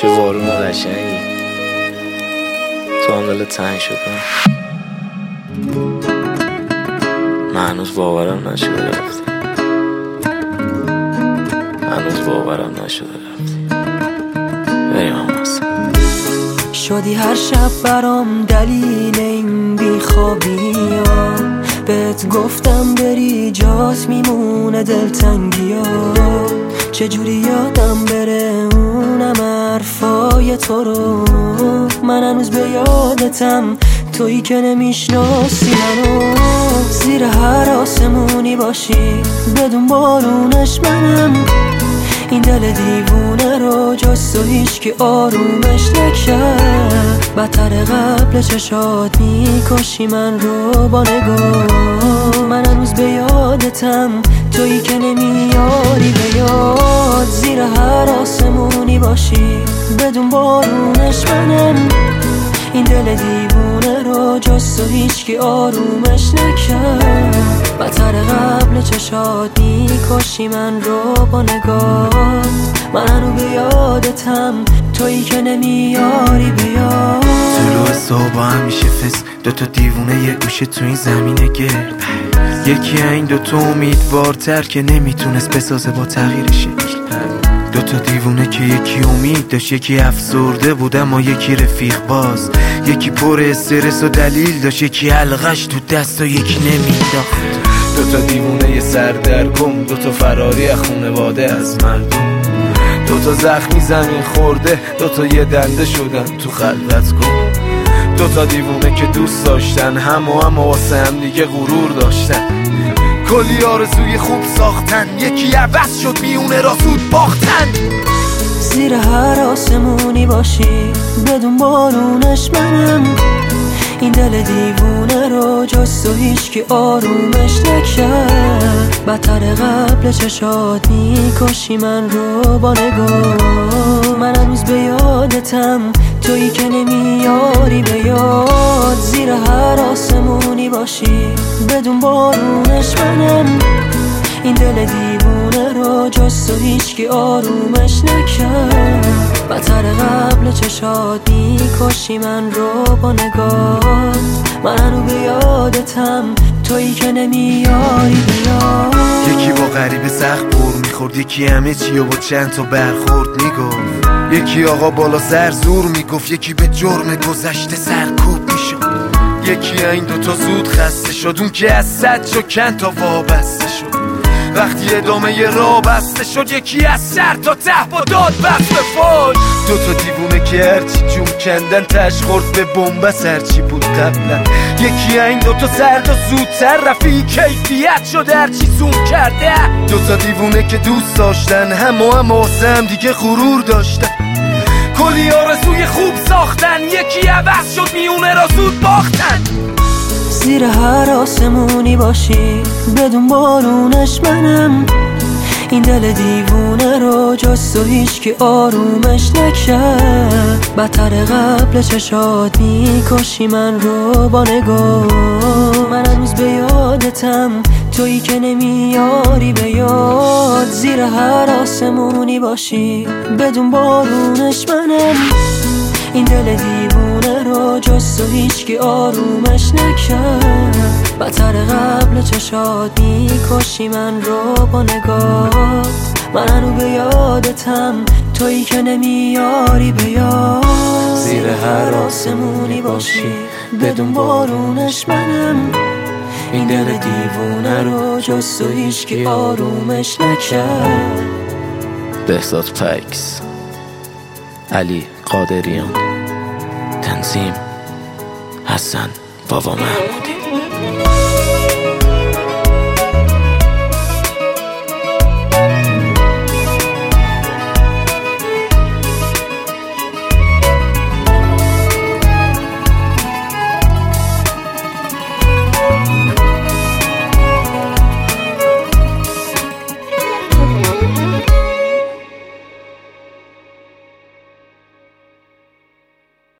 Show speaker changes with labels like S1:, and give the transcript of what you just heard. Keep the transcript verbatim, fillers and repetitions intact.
S1: چه بارون قشنگی، تو هم دلت تنگ شدم. من هنوز باورم نشده رفتی، هنوز باورم نشده رفتی. بریم هم هستم
S2: شدی هر شب برام دلیل این بیخوابی ها. بهت گفتم بری جات میمونه دلتنگی ها. چجوری یادم بره اونم حرفای تو رو. من هنوز به یادتم، تویی که نمیشناسی منو. زیر هر آسمونی باشی بدون بارونش منم. این دل دیوونه رو جز تو هیچکی آرومش نکرد. بدتر قبل چشات میکشی من رو با نگاه. من هنوز به یادتم، تویی که نمیاری به یاد. زیر هر آسمونی باشی بدون بارونش منم. این دل دیوونه رو جز تو هیچکی آرومش نکرد. بدتر قبل چشات میکشی من رو با نگاه. من هنوز به یادتم، تویی که نمیاری بیاد.
S3: طلوع صبح همیشه فس، دوتا دیوونه یه گوشه تو این زمینه گرد. یکی این دوتا امیدوارتر که نمیتونست بسازه با تغییر شکل. دوتا دیوونه که یکی امید داشت، یکی افسرده بود اما یکی رفیق باز. یکی پر استرس و دلیل داشت، یکی حلقش تو دست و یکی نمیداخت. دوتا دیوونه یه سردرگم، دوتا فراری از خونواده از مردم. دوتا زخمی زمین خورده، دوتا یه دنده شدن تو خلوتگاه. دوتا دیوونه که دوست داشتن هم و هم واسه هم دیگه غرور داشتن. کلی آرزوی خوب ساختن، یکی عوض شد میونه را زود باختن.
S2: زیر هر آسمونی باشی بدون بارونش منم. این دل دیوونه رو جز تو هیچکی آرومش نکرد. بدتر قبل چشات میکشی من رو با نگاه. من هنوز به یادتم، تویی که نمیاری به یاد. زیر هر آسمونی باشی بدون بارونش منم. این دل دیوونه رو جز تو هیچکی آرومش نکرد. بدتر قبل چشات میکشی من رو با نگاه. من هنوز به یادتم، تویی که نمیاری بیاد.
S3: یکی با غریبه سخت بور میخورد، یکی همه چی و با چند تا برخورد میگفت. یکی آقا بالا سر زور میگفت، یکی به جرم گذشته سرکوب میشد. یکی این دوتا زود خسته شد، اون که از صد شد چند تا وابسته شد. وقتی ادامه ی راه بسته شد، یکی از سر تا ته با داد بست به فاش. دوتا دیوونه که هرچی جون کندن تش خورد به بنبست هرچی بود قبلا. یکی این دوتا سرد و زودتر رفی کیفیت شد هرچی زوم کرده. دوتا دیوونه که دوست داشتن هم و هم واسه هم دیگه غرور داشتن. کلی آرزوی خوب ساختن، یکی عوض شد میونه را زود باختن.
S2: زیر هر آسمونی باشی بدون بارونش منم. این دل دیوونه رو جز تو هیچکی آرومش نکرد. بدتر قبل چشات میکشی من رو با نگاه. من هنوز به یادتم، تویی که نمیاری به یاد. زیر هر آسمونی باشی بدون بارونش منم. این دل دیوونه رو جز تو هیچکی آرومش نکرد. بدتر قبل چشات میکشی من رو با نگاه. من هنوز به یادتم، تویی که نمیاری به یاد. زیر هر آسمونی باشی بدون بارونش منم. این دل دیوونه رو جز تو هیچکی آرومش نکرد.
S1: بهزاد پکس، علی قادریان، تنظیم حسن بابا محمودی.